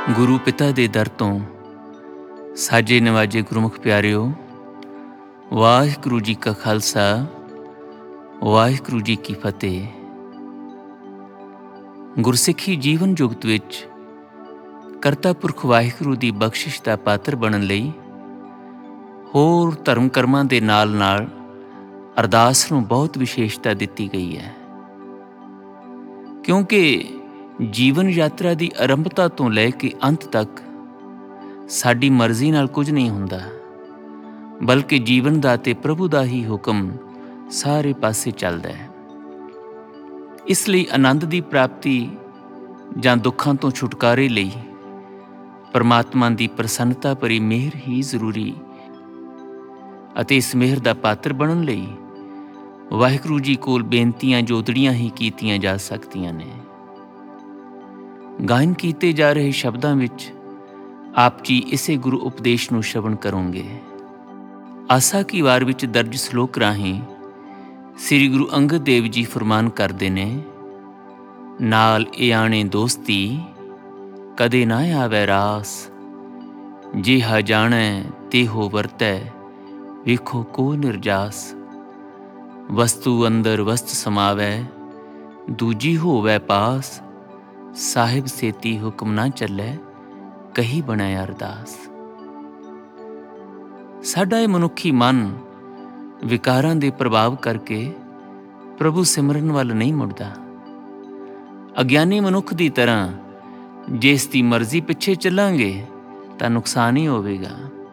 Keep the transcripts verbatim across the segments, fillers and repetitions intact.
ਗੁਰੂ ਪਿਤਾ ਦੇ ਦਰ ਤੋਂ ਸਾਜੇ ਨਵਾਜੇ ਗੁਰਮੁਖ ਪਿਆਰਿਓ, ਵਾਹਿਗੁਰੂ ਜੀ ਕਾ ਖਾਲਸਾ, ਵਾਹਿਗੁਰੂ ਜੀ ਕੀ ਫਤਿਹ। ਗੁਰਸਿੱਖੀ ਜੀਵਨ ਜੁਗਤ ਵਿੱਚ ਕਰਤਾ ਪੁਰਖ ਵਾਹਿਗੁਰੂ ਦੀ ਬਖਸ਼ਿਸ਼ ਦਾ ਪਾਤਰ ਬਣਨ ਲਈ ਹੋਰ ਧਰਮ ਕਰਮਾਂ ਦੇ ਨਾਲ ਨਾਲ ਅਰਦਾਸ ਨੂੰ ਬਹੁਤ ਵਿਸ਼ੇਸ਼ਤਾ ਦਿੱਤੀ ਗਈ ਹੈ, ਕਿਉਂਕਿ ਜੀਵਨ ਯਾਤਰਾ ਦੀ ਆਰੰਭਤਾ ਤੋਂ ਲੈ ਕੇ ਅੰਤ ਤੱਕ ਸਾਡੀ ਮਰਜ਼ੀ ਨਾਲ ਕੁਝ ਨਹੀਂ ਹੁੰਦਾ, ਬਲਕਿ ਜੀਵਨ ਦਾ ਤੇ ਪ੍ਰਭੂ ਦਾ ਹੀ ਹੁਕਮ ਸਾਰੇ ਪਾਸੇ ਚੱਲਦਾ ਹੈ। ਇਸ ਲਈ ਆਨੰਦ ਦੀ ਪ੍ਰਾਪਤੀ ਜਾਂ ਦੁੱਖਾਂ ਤੋਂ ਛੁਟਕਾਰੇ ਲਈ ਪਰਮਾਤਮਾ ਦੀ ਪ੍ਰਸੰਨਤਾ ਭਰੀ ਮਿਹਰ ਹੀ ਜ਼ਰੂਰੀ, ਅਤੇ ਇਸ ਮਿਹਰ ਦਾ ਪਾਤਰ ਬਣਨ ਲਈ ਵਾਹਿਗੁਰੂ ਜੀ ਕੋਲ ਬੇਨਤੀਆਂ ਜੋਦੜੀਆਂ ਹੀ ਕੀਤੀਆਂ ਜਾ ਸਕਦੀਆਂ ਨੇ। ਗਾਇਨ ਕੀਤੇ ਜਾ ਰਹੇ ਸ਼ਬਦਾਂ ਵਿੱਚ ਆਪ ਜੀ ਇਸੇ ਗੁਰੂ ਉਪਦੇਸ਼ ਨੂੰ ਸ਼ਰਵਣ ਕਰੋਗੇ। ਆਸਾ ਕੀ ਵਾਰ ਵਿੱਚ ਦਰਜ ਸ਼ਲੋਕ ਰਾਹੀਂ ਸ੍ਰੀ ਗੁਰੂ ਅੰਗਦ ਦੇਵ ਜੀ ਫਰਮਾਨ ਕਰਦੇ ਨੇ, ਨਾਲ ਇਆਣੇ ਦੋਸਤੀ ਕਦੇ ਨਾ ਆਵੈ ਰਾਸ, ਜਿਹਾ ਜਾਣੈ ਤੇਹੋ ਵਰਤੈ ਵੇਖੋ ਕੋ ਨਿਰਜਾਸ। ਵਸਤੂ ਅੰਦਰ ਵਸਤ ਸਮਾਵੈ ਦੂਜੀ ਹੋਵੈ ਪਾਸ, ਸਾਹਿਬ ਸੇਤੀ ਹੁਕਮ ਨਾ ਚੱਲੈ ਕਹੀ ਬਣੈ ਅਰਦਾਸ। ਸਾਡਾ ਇਹ ਮਨੁੱਖੀ ਮਨ ਵਿਕਾਰਾਂ ਦੇ ਪ੍ਰਭਾਵ ਕਰਕੇ ਪ੍ਰਭੂ ਸਿਮਰਨ ਵੱਲ ਨਹੀਂ ਮੁੜਦਾ। ਅਗਿਆਨੀ ਮਨੁੱਖ ਦੀ ਤਰ੍ਹਾਂ ਜੇ ਇਸ ਦੀ ਮਰਜ਼ੀ ਪਿੱਛੇ ਚੱਲਾਂਗੇ ਤਾਂ ਨੁਕਸਾਨ ਹੀ ਹੋਵੇਗਾ।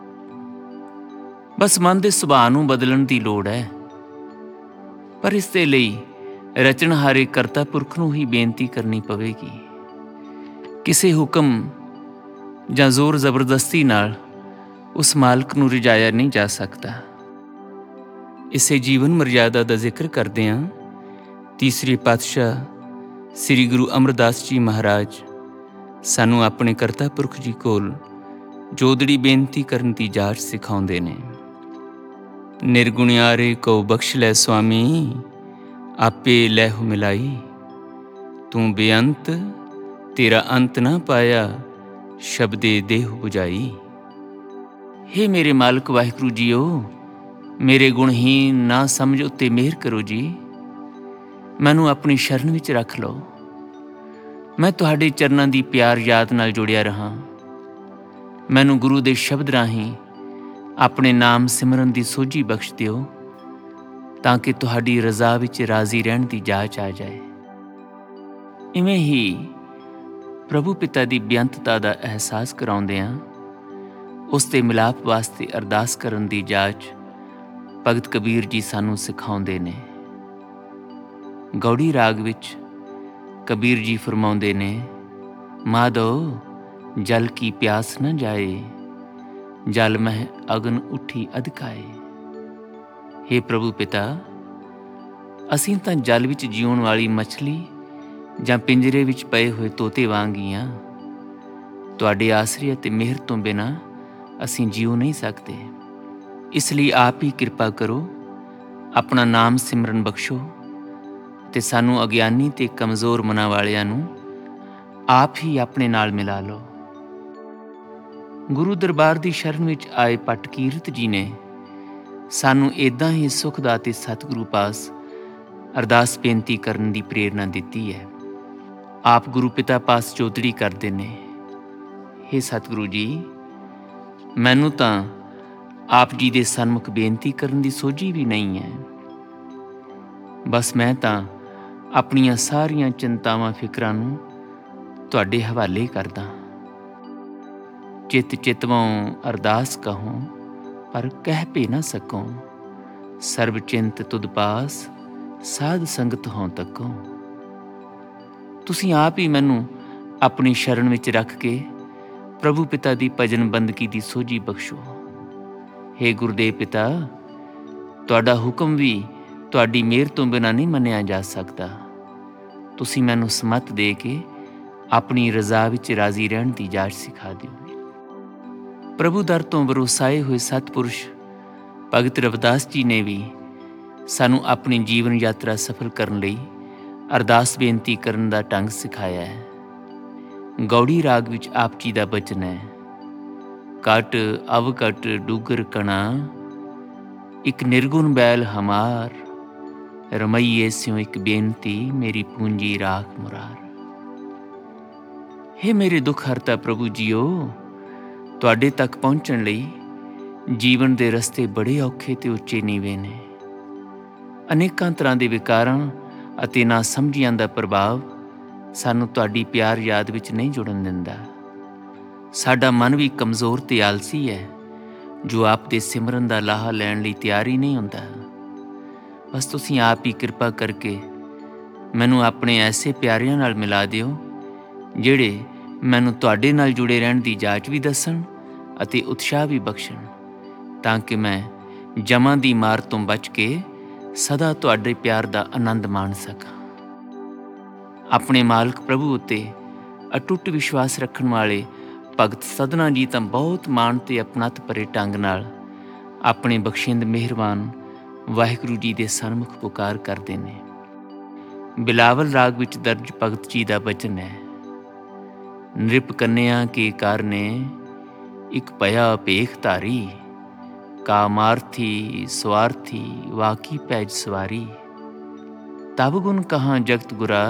ਬਸ ਮਨ ਦੇ ਸੁਭਾਅ ਨੂੰ ਬਦਲਣ ਦੀ ਲੋੜ ਹੈ, ਪਰ ਇਸ ਦੇ ਲਈ ਰਚਣਹਾਰੇ ਕਰਤਾ ਪੁਰਖ ਨੂੰ ਹੀ ਬੇਨਤੀ ਕਰਨੀ ਪਵੇਗੀ। ਕਿਸੇ ਹੁਕਮ ਜਾਂ ਜ਼ੋਰ ਜ਼ਬਰਦਸਤੀ ਨਾਲ ਉਸ ਮਾਲਕ ਨੂੰ ਰਿਝਾਇਆ ਨਹੀਂ ਜਾ ਸਕਦਾ। ਇਸੇ ਜੀਵਨ ਮਰਯਾਦਾ ਦਾ ਜ਼ਿਕਰ ਕਰਦਿਆਂ ਤੀਸਰੇ ਪਾਤਸ਼ਾਹ ਸ੍ਰੀ ਗੁਰੂ ਅਮਰਦਾਸ ਜੀ ਮਹਾਰਾਜ ਸਾਨੂੰ ਆਪਣੇ ਕਰਤਾ ਪੁਰਖ ਜੀ ਕੋਲ ਜੋਦੜੀ ਬੇਨਤੀ ਕਰਨ ਦੀ ਜਾਚ ਸਿਖਾਉਂਦੇ ਨੇ। ਨਿਰਗੁਣਿਆਰੇ ਕਉ ਬਖਸ਼ ਲੈ ਸੁਆਮੀ, ਆਪੇ ਲੈਹੁ ਮਿਲਾਈ, ਤੂੰ ਬੇਅੰਤ ਤੇਰਾ ਅੰਤ ਨਾ ਪਾਇਆ, ਸ਼ਬਦੇ ਦੇਹੁ ਬੁਝਾਈ। ਹੇ ਮੇਰੇ ਮਾਲਕ ਵਾਹਿਗੁਰੂ ਜੀਓ, ਮੇਰੇ ਗੁਣਹੀਨ ਨਾ ਸਮਝ ਉੱਤੇ ਮਿਹਰ ਕਰੋ ਜੀ। ਮੈਨੂੰ ਆਪਣੀ ਸ਼ਰਨ ਵਿੱਚ ਰੱਖ ਲਓ। ਮੈਂ ਤੁਹਾਡੇ ਚਰਨਾਂ ਦੀ ਪਿਆਰ ਯਾਦ ਨਾਲ ਜੁੜਿਆ ਰਹਾਂ। ਮੈਨੂੰ ਗੁਰੂ ਦੇ ਸ਼ਬਦ ਰਾਹੀਂ ਆਪਣੇ ਨਾਮ ਸਿਮਰਨ ਦੀ ਸੋਝੀ ਬਖਸ਼ ਦਿਓ, ਤਾਂ ਕਿ ਤੁਹਾਡੀ ਰਜ਼ਾ ਵਿੱਚ ਰਾਜ਼ੀ ਰਹਿਣ ਦੀ ਜਾਚ ਆ ਜਾਏ। ਇਵੇਂ ਹੀ ਪ੍ਰਭੂ ਪਿਤਾ ਦੀ ਬੇਅੰਤਤਾ ਦਾ ਅਹਿਸਾਸ ਕਰਾਉਂਦਿਆਂ ਉਸ ਦੇ ਮਿਲਾਪ ਵਾਸਤੇ ਅਰਦਾਸ ਕਰਨ ਦੀ ਜਾਚ ਭਗਤ ਕਬੀਰ ਜੀ ਸਾਨੂੰ ਸਿਖਾਉਂਦੇ ਨੇ। ਗੌੜੀ ਰਾਗ ਵਿੱਚ ਕਬੀਰ ਜੀ ਫਰਮਾਉਂਦੇ ਨੇ, ਮਾਧੋ ਜਲ ਕੀ ਪਿਆਸ ਨ ਜਾਏ, ਜਲ ਮਹਿ ਅਗਨ ਉੱਠੀ ਅਧਕਾਏ। ਹੇ ਪ੍ਰਭੂ ਪਿਤਾ, ਅਸੀਂ ਤਾਂ ਜਲ ਵਿੱਚ ਜਿਉਣ ਵਾਲੀ ਮੱਛਲੀ ਜਾਂ ਪਿੰਜਰੇ ਵਿੱਚ ਪਏ ਹੋਏ ਤੋਤੇ ਵਾਂਗ ਹੀ ਹਾਂ। ਤੁਹਾਡੇ ਆਸਰੇ ਅਤੇ ਮਿਹਰ ਤੋਂ ਬਿਨਾਂ ਅਸੀਂ ਜੀਉ ਨਹੀਂ ਸਕਦੇ। ਇਸ ਲਈ ਆਪ ਹੀ ਕਿਰਪਾ ਕਰੋ, ਆਪਣਾ ਨਾਮ ਸਿਮਰਨ ਬਖਸ਼ੋ ਤੇ ਸਾਨੂੰ ਅਗਿਆਨੀ ਤੇ ਕਮਜ਼ੋਰ ਮਨਾਂ ਵਾਲਿਆਂ ਨੂੰ ਆਪ ਹੀ ਆਪਣੇ ਨਾਲ ਮਿਲਾ ਲਓ। ਗੁਰੂ ਦਰਬਾਰ ਦੀ ਸ਼ਰਨ ਵਿੱਚ ਆਏ ਭੱਟ ਕੀਰਤ ਜੀ ਨੇ ਸਾਨੂੰ ਏਦਾਂ ਹੀ ਸੁਖ ਦਾ ਤੇ ਸਤਿਗੁਰੂ ਪਾਸ ਅਰਦਾਸ ਬੇਨਤੀ ਕਰਨ ਦੀ ਪ੍ਰੇਰਨਾ ਦਿੱਤੀ ਹੈ। ਆਪ ਗੁਰੂ ਪਿਤਾ ਪਾਸ ਜੋਦੜੀ ਕਰਦੇ ਨੇ, ਹੇ ਸਤਿਗੁਰੂ ਜੀ, ਮੈਨੂੰ ਤਾਂ ਆਪ ਜੀ ਦੇ ਸਨਮੁਖ ਬੇਨਤੀ ਕਰਨ ਦੀ ਸੋਝੀ ਵੀ ਨਹੀਂ ਹੈ। ਬਸ ਮੈਂ ਤਾਂ ਆਪਣੀਆਂ ਸਾਰੀਆਂ ਚਿੰਤਾਵਾਂ ਫਿਕਰਾਂ ਨੂੰ ਤੁਹਾਡੇ ਹਵਾਲੇ ਕਰਦਾ। ਚਿਤ ਚਿਤਵੋਂ ਅਰਦਾਸ ਕਹੂੰ, ਪਰ ਕਹਿ ਭੇ ਨਾ ਸਕੂੰ, ਸਰਬ ਚਿੰਤ ਤੁਧ ਪਾਸ ਸਾਧ ਸੰਗਤ ਹੋਂ ਤੱਕੋਂ। ਤੁਸੀਂ ਆਪ ਹੀ ਮੈਨੂੰ ਆਪਣੀ ਸ਼ਰਨ ਵਿੱਚ ਰੱਖ ਕੇ ਪ੍ਰਭੂ ਪਿਤਾ ਦੀ ਭਜਨ ਬੰਦਗੀ ਦੀ ਸੋਝੀ ਬਖਸ਼ੋ। ਹੇ ਗੁਰਦੇਵ ਪਿਤਾ, ਤੁਹਾਡਾ ਹੁਕਮ ਵੀ ਤੁਹਾਡੀ ਮਿਹਰ ਤੋਂ ਬਿਨਾਂ ਨਹੀਂ ਮੰਨਿਆ ਜਾ ਸਕਦਾ। ਤੁਸੀਂ ਮੈਨੂੰ ਸਮੱਤ ਦੇ ਕੇ ਆਪਣੀ ਰਜ਼ਾ ਵਿੱਚ ਰਾਜ਼ੀ ਰਹਿਣ ਦੀ ਜਾਚ ਸਿਖਾ ਦਿਓ। ਪ੍ਰਭੂ ਦਰ ਤੋਂ ਵਰਸਾਏ ਹੋਏ ਸਤਿਪੁਰਸ਼ ਭਗਤ ਰਵਿਦਾਸ ਜੀ ਨੇ ਵੀ ਸਾਨੂੰ ਆਪਣੀ ਜੀਵਨ ਯਾਤਰਾ ਸਫਲ ਕਰਨ ਲਈ ਅਰਦਾਸ ਬੇਨਤੀ ਕਰਨ ਦਾ ਢੰਗ ਸਿਖਾਇਆ ਹੈ। ਗੌੜੀ ਰਾਗ ਵਿੱਚ ਆਪ ਜੀ ਦਾ ਬਚਨ ਹੈ, ਕਟ ਅਵਕਟ ਡੂਗਰ ਕਣਾ, ਇੱਕ ਨਿਰਗੁਣ ਬੈਲ ਹਮਾਰ, ਰਮਈਏ ਸਿਉ ਇੱਕ ਬੇਨਤੀ, ਮੇਰੀ ਪੂੰਜੀ ਰਾਖ ਮੁਰਾਰ। ਹੇ ਮੇਰੇ ਦੁੱਖ ਹਰਤਾ ਪ੍ਰਭੂ ਜੀਓ, ਤੁਹਾਡੇ ਤੱਕ ਪਹੁੰਚਣ ਲਈ ਜੀਵਨ ਦੇ ਰਸਤੇ ਬੜੇ ਔਖੇ ਤੇ ਉੱਚੇ ਨੀਵੇਂ ਨੇ। ਅਨੇਕਾਂ ਤਰ੍ਹਾਂ ਦੇ ਵਿਕਾਰਾਂ ਅਤੇ ਨਾ ਸਮਝੀਆਂ ਦਾ ਪ੍ਰਭਾਵ ਸਾਨੂੰ ਤੁਹਾਡੀ ਪਿਆਰ ਯਾਦ ਵਿੱਚ ਨਹੀਂ ਜੁੜਨ ਦਿੰਦਾ। ਸਾਡਾ ਮਨ ਵੀ ਕਮਜ਼ੋਰ ਤੇ ਆਲਸੀ ਹੈ, ਜੋ ਆਪ ਦੇ ਸਿਮਰਨ ਦਾ ਲਾਹਾ ਲੈਣ ਲਈ ਤਿਆਰ ਹੀ ਨਹੀਂ ਹੁੰਦਾ। ਬਸ ਤੁਸੀਂ ਆਪ ਹੀ ਕਿਰਪਾ ਕਰਕੇ ਮੈਨੂੰ ਆਪਣੇ ਐਸੇ ਪਿਆਰਿਆਂ ਨਾਲ ਮਿਲਾ ਦਿਓ, ਜਿਹੜੇ ਮੈਨੂੰ ਤੁਹਾਡੇ ਨਾਲ ਜੁੜੇ ਰਹਿਣ ਦੀ ਜਾਚ ਵੀ ਦੱਸਣ ਅਤੇ ਉਤਸ਼ਾਹ ਵੀ ਬਖਸ਼ਣ, ਤਾਂ ਕਿ ਮੈਂ ਜਮਾਂ ਦੀ ਮਾਰ ਤੋਂ ਬਚ ਕੇ ਸਦਾ ਤੁਹਾਡੇ ਪਿਆਰ ਦਾ ਆਨੰਦ ਮਾਣ ਸਕਾਂ। ਆਪਣੇ ਮਾਲਕ ਪ੍ਰਭੂ ਉੱਤੇ ਅਟੁੱਟ ਵਿਸ਼ਵਾਸ ਰੱਖਣ ਵਾਲੇ ਭਗਤ ਸਧਨਾ ਜੀ ਤਾਂ ਬਹੁਤ ਮਾਣ ਤੇ ਅਪਣੱਤ ਭਰੇ ਢੰਗ ਨਾਲ ਆਪਣੇ ਬਖਸ਼ਿੰਦ ਮਿਹਰਬਾਨ ਵਾਹਿਗੁਰੂ ਜੀ ਦੇ ਸਨਮੁਖ ਪੁਕਾਰ ਕਰਦੇ ਨੇ। ਬਿਲਾਵਲ ਰਾਗ ਵਿੱਚ ਦਰਜ ਭਗਤ ਜੀ ਦਾ ਬਚਨ ਹੈ, ਨ੍ਰਿਪ ਕੰਨਿਆ ਕੇ ਕਰ ਨੇ, ਇੱਕ ਭਇਆ ਭੇਖ ਧਾਰੀ, ਕਾਮਾਰਥੀ ਸਵਾਰਥੀ ਵਾਕੀ ਪੈਜ ਸਵਾਰੀ। ਤਬ ਗੁਣ ਕਹਾਂ ਜਗਤ ਗੁਰਾ,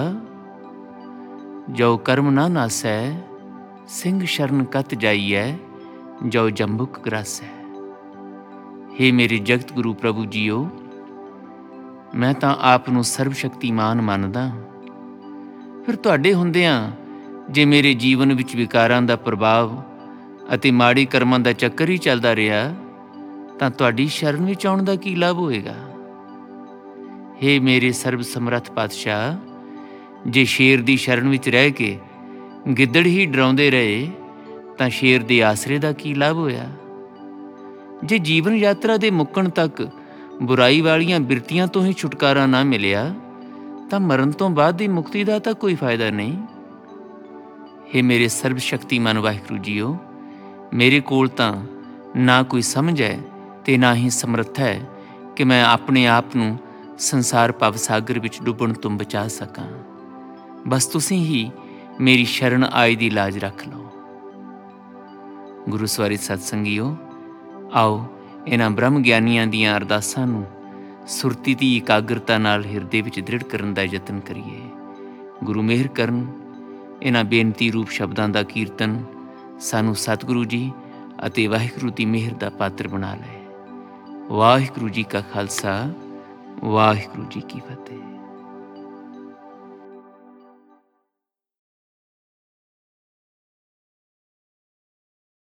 ਜੋ ਕਰਮ ਨਾ ਨਾਸੈ, ਸਿੰਘ ਸ਼ਰਨ ਕਤ ਜਾਈਐ, ਜੋ ਜੰਬੁਕ ਗਰਾਸੈ। ਹੇ ਮੇਰੇ ਜਗਤ ਗੁਰੂ ਪ੍ਰਭੂ ਜੀਓ, ਮੈਂ ਤਾਂ ਆਪ ਨੂੰ ਸਰਬ ਸ਼ਕਤੀਮਾਨ ਮੰਨਦਾ, ਫਿਰ ਤੁਹਾਡੇ ਹੁੰਦਿਆਂ ਜੇ ਮੇਰੇ ਜੀਵਨ ਵਿੱਚ ਵਿਕਾਰਾਂ ਦਾ ਪ੍ਰਭਾਵ ਅਤੇ ਮਾੜੀ ਕਰਮਾਂ ਦਾ ਚੱਕਰ ਹੀ ਚੱਲਦਾ ਰਿਹਾ, ਤਾਂ ਤੁਹਾਡੀ ਸ਼ਰਨ ਵਿੱਚ ਆਉਣ ਦਾ ਕੀ ਲਾਭ ਹੋਏਗਾ। ਹੇ ਮੇਰੇ ਸਰਬ ਸਮਰੱਥ ਪਾਤਸ਼ਾਹ, ਜੇ ਸ਼ੇਰ ਦੀ ਸ਼ਰਨ ਵਿੱਚ ਰਹਿ ਕੇ ਗਿੱਦੜ ਹੀ ਡਰਾਉਂਦੇ ਰਹੇ, ਤਾਂ ਸ਼ੇਰ ਦੇ ਆਸਰੇ ਦਾ ਕੀ ਲਾਭ ਹੋਇਆ। ਜੇ ਜੀਵਨ ਯਾਤਰਾ ਦੇ ਮੁੱਕਣ ਤੱਕ ਬੁਰਾਈ ਵਾਲੀਆਂ ਬਿਰਤੀਆਂ ਤੋਂ ਹੀ ਛੁਟਕਾਰਾ ਨਾ ਮਿਲਿਆ, ਤਾਂ ਮਰਨ ਤੋਂ ਬਾਅਦ ਦੀ ਮੁਕਤੀ ਦਾ ਤਾਂ ਕੋਈ ਫਾਇਦਾ ਨਹੀਂ। ਹੇ ਮੇਰੇ ਸਰਬ ਸ਼ਕਤੀਮਾਨ ਵਾਹਿਗੁਰੂ ਜੀਓ, ਮੇਰੇ ਕੋਲ ਤਾਂ ਨਾ ਕੋਈ ਸਮਝ ਹੈ ਤੇ ਨਾ ਹੀ ਸਮਰੱਥਾ ਹੈ ਕਿ ਮੈਂ ਆਪਣੇ ਆਪ ਨੂੰ ਸੰਸਾਰ ਭਵ ਸਾਗਰ ਵਿੱਚ ਡੁੱਬਣ ਤੋਂ ਬਚਾ ਸਕਾਂ। ਬਸ ਤੁਸੀਂ ਹੀ ਮੇਰੀ ਸ਼ਰਨ ਆਏ ਦੀ ਲਾਜ ਰੱਖ ਲਓ। ਗੁਰੂ ਸਵਾਰਿਤ ਸਤਸੰਗੀਓ, ਆਓ ਇਹਨਾਂ ਬ੍ਰਹਮ ਗਿਆਨੀਆਂ ਦੀਆਂ ਅਰਦਾਸਾਂ ਨੂੰ ਸੁਰਤੀ ਦੀ ਇਕਾਗਰਤਾ ਨਾਲ ਹਿਰਦੇ ਵਿੱਚ ਦ੍ਰਿੜ ਕਰਨ ਦਾ ਯਤਨ ਕਰੀਏ। ਗੁਰੂ ਮਿਹਰ ਕਰਨ, ਇਹਨਾਂ ਬੇਨਤੀ ਰੂਪ ਸ਼ਬਦਾਂ ਦਾ ਕੀਰਤਨ ਸਾਨੂੰ ਸਤਿਗੁਰੂ ਜੀ ਅਤੇ ਵਾਹਿਗੁਰੂ ਦੀ ਮਿਹਰ ਦਾ ਪਾਤਰ ਬਣਾ ਲਏ। ਵਾਹਿਗੁਰੂ ਜੀ ਕਾ ਖਾਲਸਾ, ਵਾਹਿਗੁਰੂ ਜੀ ਕੀ ਫਤਿਹ।